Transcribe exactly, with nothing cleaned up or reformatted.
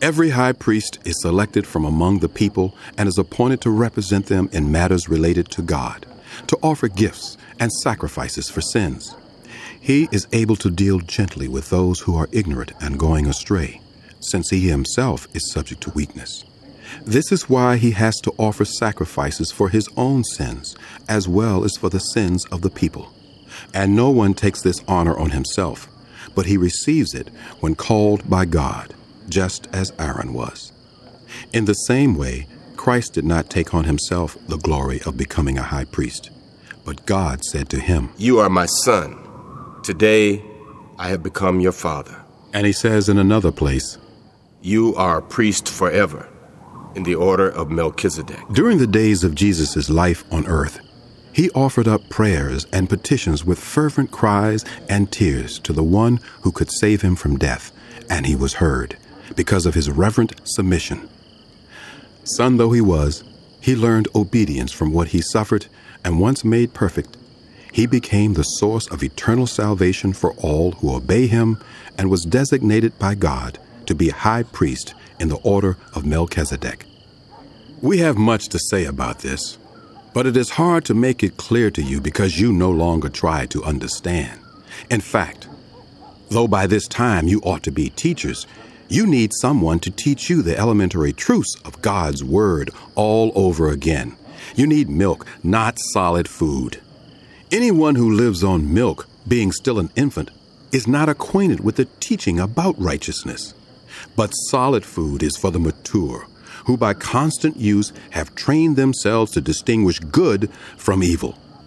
Every high priest is selected from among the people and is appointed to represent them in matters related to God, to offer gifts and sacrifices for sins. He is able to deal gently with those who are ignorant and going astray, since he himself is subject to weakness. This is why he has to offer sacrifices for his own sins, as well as for the sins of the people. And no one takes this honor on himself, but he receives it when called by God, just as Aaron was. In the same way, Christ did not take on himself the glory of becoming a high priest, but God said to him, "You are my son. Today I have become your father." And he says in another place, "You are a priest forever, in the order of Melchizedek." During the days of Jesus' life on earth, he offered up prayers and petitions with fervent cries and tears to the one who could save him from death, and he was heard because of his reverent submission. Son though he was, he learned obedience from what he suffered, and once made perfect, he became the source of eternal salvation for all who obey him and was designated by God to be high priest in the order of Melchizedek. We have much to say about this, but it is hard to make it clear to you because you no longer try to understand. In fact, though by this time you ought to be teachers, you need someone to teach you the elementary truths of God's Word all over again. You need milk, not solid food. Anyone who lives on milk, being still an infant, is not acquainted with the teaching about righteousness. But solid food is for the mature, who by constant use have trained themselves to distinguish good from evil.